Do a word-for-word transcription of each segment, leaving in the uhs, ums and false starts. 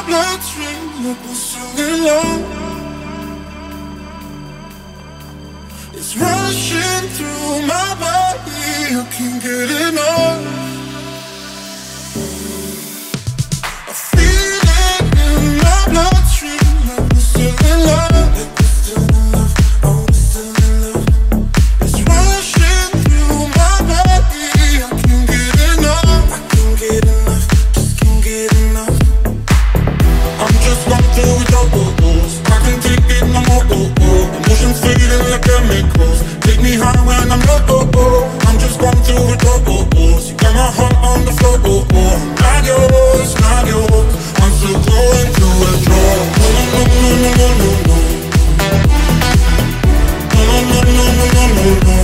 bloodstream like we're singing low. It's rushing through my body, I can't get enough. I feel it in my bloodstream like we're still in love. Like we're still in love, oh we're still in love. It's rushing through my body, I can't get enough. I can't get enough, just can't get enough. I'm just going through it all, oh, oh. I can't take it no more, oh, oh. Emotions fading like chemicals. Take me high when I'm low, oh, oh. I'm just going through it all, oh, oh. So got my heart on the floor, oh, oh. Not yours, not yours. I'm still going through withdrawal. No, no, no, no, no, no, no. No, no, no, no, no, no, no, no.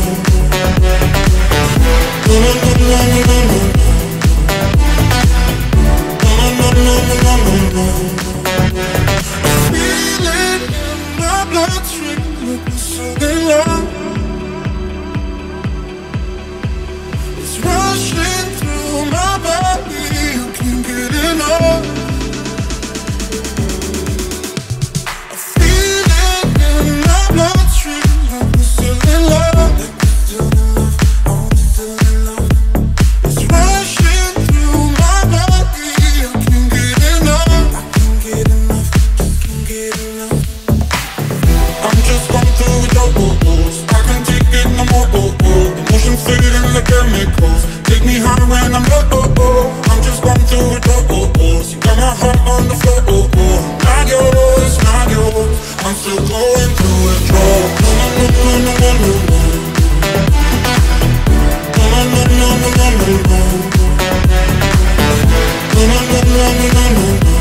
No, no, no, no, no, no, no. No, no, no, no, no, no, no. I feel it in my bloodstream like we're still in love. It's rushing through my body, I can't get enough. I feel it in my bloodstream like we're still in love. Like we're still in love, oh we're still in love. It's rushing through my body, I can't get enough. I can't get enough, just can't get enough. I'm just going through it all, oh, oh. I can't take it no more, oh, oh. Emotions fading like chemicals. Take me high when I'm low, oh, oh. I'm just going through it all, oh, oh. So got my heart on the floor, oh, oh. Not yours, not yours. I'm still going through withdrawal. No, no, no, no, no, no, no. No, no, no, no, no, no, no, no. No, no, no, no, no, no, no, no.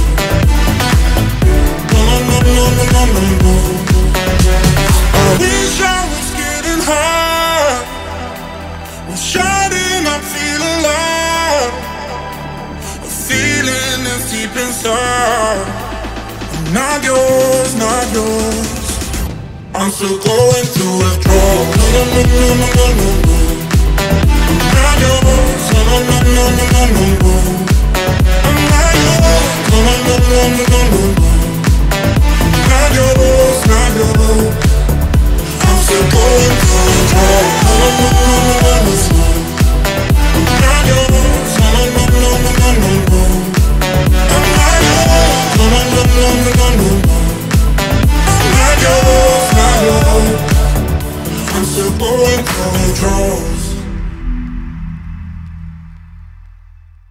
No, no, no, no, no, no, no, no. I wish I was getting high. I'm shining, I feel alive. A feeling is deep inside. I'm not yours, not yours. I'm still going through withdrawal. No, no, no, no, no, no, no, no. I'm not yours. No, no, no, no, no, no, no, no. I'm not yours. No, no, no, no, no, no, no, no. I'm not yours, not yours. I'm still going through withdrawal. No, no, no, no, no, no, no.